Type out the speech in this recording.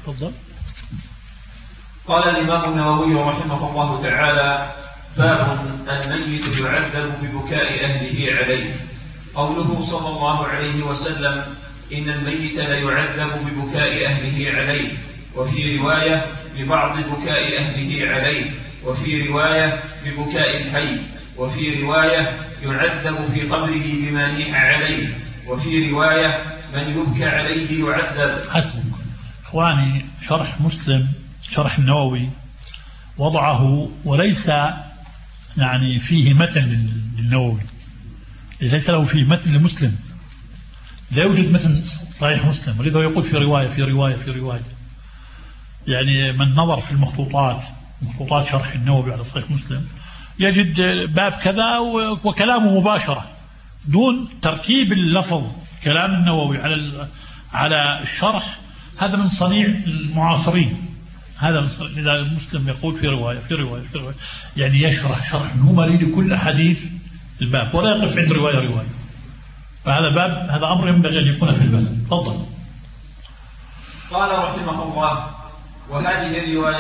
تفضل. قال الإمام النووي رحمه الله تعالى: باب الميت يعذب ببكاء أهله عليه. قوله صلى الله عليه وسلم: إن الميت ليعذب ببكاء أهله عليه، وفي رواية ببعض بكاء أهله عليه، وفي رواية ببكاء الحي، وفي رواية يعذب في قبره بما نيح عليه، وفي رواية من يبكى عليه يعذب. حسن. إخواني، شرح مسلم، شرح النووي وضعه وليس يعني فيه متن للنووي، ليس له فيه متن لمسلم، لا يوجد متن صحيح مسلم، ولذا يقول في رواية في رواية في رواية. يعني من نظر في مخطوطات شرح النووي على صحيح مسلم يجد باب كذا وكلامه مباشرة دون تركيب اللفظ. كلام النووي على الشرح هذا من صنيع المعاصرين، هذا من صنيع. إذا المسلم يقول في رواية في رواية في رواية، يعني يشرح شرح نمري لكل حديث الباب ولا يقف عند رواية. فهذا باب، هذا أمر ينبغي أن يكون في الباب. تفضل. قال رحمه الله: وهذه الرواية